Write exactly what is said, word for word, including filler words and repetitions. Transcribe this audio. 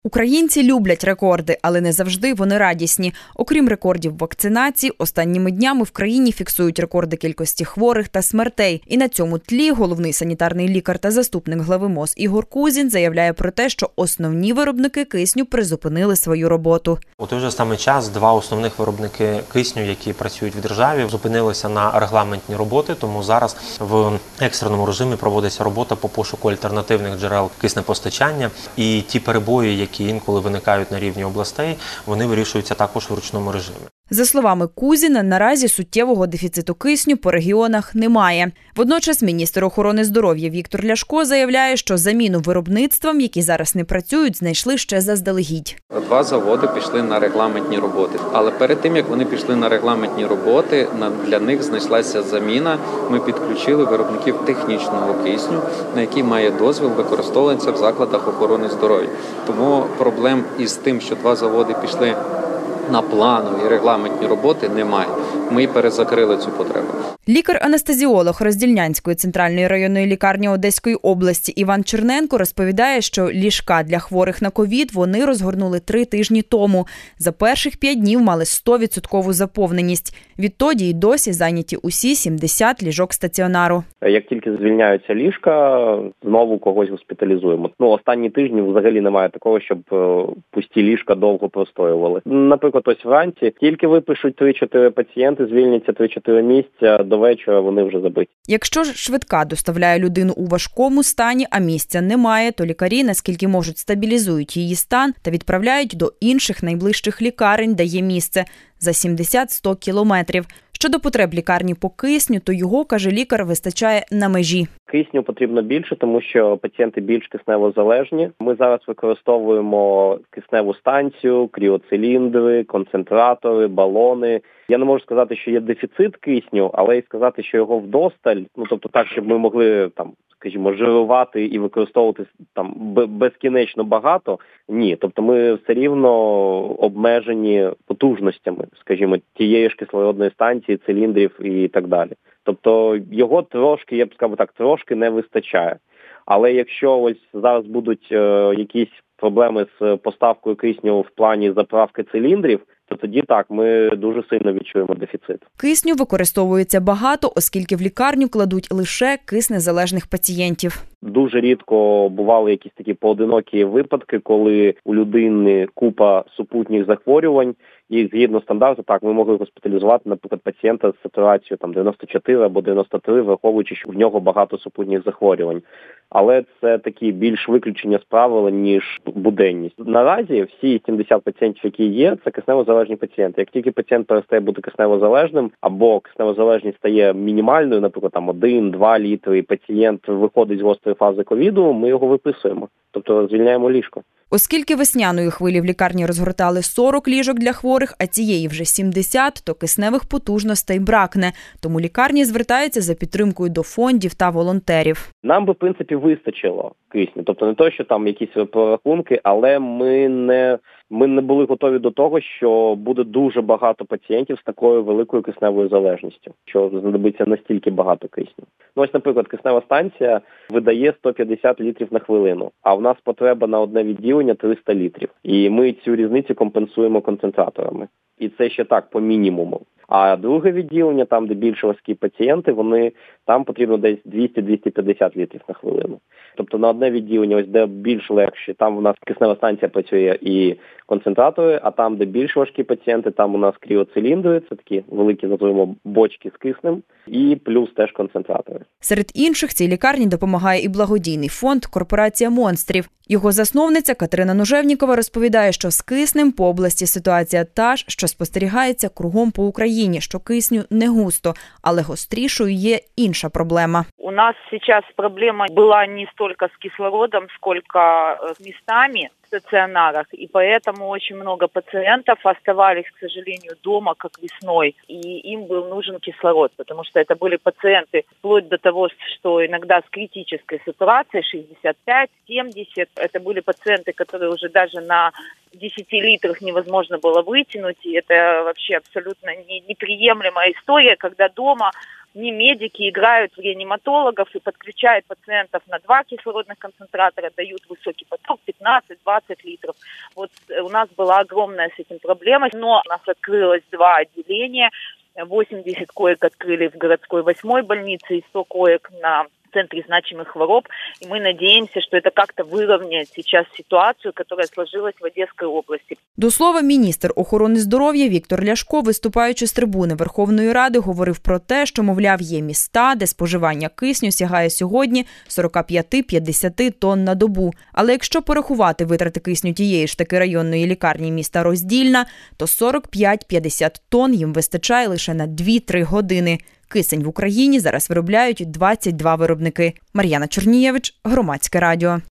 Українці люблять рекорди, але не завжди вони радісні. Окрім рекордів вакцинації, останніми днями в країні фіксують рекорди кількості хворих та смертей. І на цьому тлі головний санітарний лікар та заступник глави МОЗ Ігор Кузін заявляє про те, що основні виробники кисню призупинили свою роботу. У той же самий час два основних виробники кисню, які працюють в державі, зупинилися на регламентні роботи, тому зараз в екстреному режимі проводиться робота по пошуку альтернативних джерел киснепостачання. І ті перебої, які які інколи виникають на рівні областей, вони вирішуються також в ручному режимі. За словами Кузіна, наразі суттєвого дефіциту кисню по регіонах немає. Водночас міністр охорони здоров'я Віктор Ляшко заявляє, що заміну виробництвам, які зараз не працюють, знайшли ще заздалегідь. Два заводи пішли на регламентні роботи. Але перед тим, як вони пішли на регламентні роботи, для них знайшлася заміна. Ми підключили виробників технічного кисню, на який має дозвіл використовуватися в закладах охорони здоров'я. Тому проблем із тим, що два заводи пішли на планові регламентні роботи, немає. Ми перезакрили цю потребу. Лікар-анестезіолог Роздільнянської центральної районної лікарні Одеської області Іван Черненко розповідає, що ліжка для хворих на ковід вони розгорнули три тижні тому. За перших п'ять днів мали сто відсотків заповненість. Відтоді й досі зайняті усі сімдесят ліжок стаціонару. Як тільки звільняються ліжка, знову когось госпіталізуємо. Ну, останні тижні взагалі немає такого, щоб пусті ліжка довго простоювали. Наприклад, ось вранці тільки випишуть три-чотири пацієнти, звільняться три-чотири місця, до вечора вони вже забиті. Якщо ж швидка доставляє людину у важкому стані, а місця немає, то лікарі, наскільки можуть, стабілізують її стан та відправляють до інших найближчих лікарень, де є місце, за сімдесят-сто кілометрів. Щодо потреб лікарні по кисню, то його, каже лікар, вистачає на межі. Кисню потрібно більше, тому що пацієнти більш киснево-залежні. Ми зараз використовуємо кисневу станцію, кріоциліндри, концентратори, балони. Я не можу сказати, що є дефіцит кисню, але й сказати, що його вдосталь, ну тобто так, щоб ми могли там, скажімо, жирувати і використовувати там безкінечно багато, ні. Тобто ми все рівно обмежені потужностями, скажімо, тієї ж кислородної станції, циліндрів і так далі. Тобто його трошки, я б сказав так, трошки не вистачає. Але якщо ось зараз будуть е, якісь проблеми з поставкою кисню в плані заправки циліндрів, то тоді так, ми дуже сильно відчуємо дефіцит. Кисню використовується багато, оскільки в лікарню кладуть лише киснезалежних пацієнтів. Дуже рідко бували якісь такі поодинокі випадки, коли у людини купа супутніх захворювань, і згідно стандарту, так, ми могли госпіталізувати, наприклад, пацієнта з сатурацією там дев'яносто чотири або дев'яносто три, враховуючи, що в нього багато супутніх захворювань. Але це такі більш виключення з правил, ніж буденність. Наразі всі сімдесят пацієнтів, які є, це кисневозалежні пацієнти. Як тільки пацієнт перестає бути кисневозалежним, або кисневозалежність стає мінімальною, наприклад, там один-два літри, і пацієнт виходить з гострої фази ковіду, ми його виписуємо. Тобто звільняємо ліжко. Оскільки весняної хвилі в лікарні розгортали сорок ліжок для хворих, а цієї вже сімдесят, то кисневих потужностей бракне. Тому лікарні звертаються за підтримкою до фондів та волонтерів. Нам би, в принципі, вистачило кисню. Тобто не то, що там якісь прорахунки, але ми не, ми не були готові до того, що буде дуже багато пацієнтів з такою великою кисневою залежністю, що знадобиться настільки багато кисню. Ну ось, наприклад, киснева станція видає сто п'ятдесят літрів на хвилину, а в нас потреба на одне відділення триста літрів. І ми цю різницю компенсуємо концентраторами. І це ще так, по мінімуму. А друге відділення, там, де більш важкі пацієнти, вони, там потрібно десь двісті-двісті п'ятдесят літрів на хвилину. Тобто на одне відділення, ось де більш легші, там у нас киснева станція працює і концентратори, а там, де більш важкі пацієнти, там у нас кріоциліндри, це такі великі, називаємо, бочки з киснем, і плюс теж концентратори. Серед інших цій лікарні допомагає і благодійний фонд «Корпорація монстрів». Його засновниця Катерина Ножевнікова розповідає, що з киснем по області ситуація та ж, що спостерігається кругом по Україні, що кисню не густо, але гострішою є інша проблема. У нас сейчас проблема была не столько с кислородом, сколько с местами в стационарах, и поэтому очень много пациентов оставались, к сожалению, дома, как весной, и им был нужен кислород, потому что это были пациенты вплоть до того, что иногда с критической сатурацией шестьдесят пять - семьдесят, это были пациенты, которые уже даже на десять литров невозможно было вытянуть, и это вообще абсолютно не, неприемлемая история, когда дома не медики играют в реаниматологов и подключают пациентов на два кислородных концентратора, дают высокий поток пятнадцать-двадцать литров. Вот у нас была огромная с этим проблема, но у нас открылось два отделения, восемьдесят коек открыли в городской восьмой больнице и сто коек на центре значимых хвороб, и мы надеемся, что это как-то выровняет сейчас ситуацию, которая сложилась в Одеській області. До слова, міністр охорони здоров'я Віктор Ляшко, виступаючи з трибуни Верховної Ради, говорив про те, що, мовляв, є міста, де споживання кисню сягає сьогодні сорок п'ять - п'ятдесят тонн на добу. Але якщо порахувати витрати кисню тієї ж таки районної лікарні міста Роздільна, то сорок п'ять - п'ятдесят тонн їм вистачає лише на дві-три години. Кисень в Україні зараз виробляють двадцять два виробники. Мар'яна Чернієвич, Громадське радіо.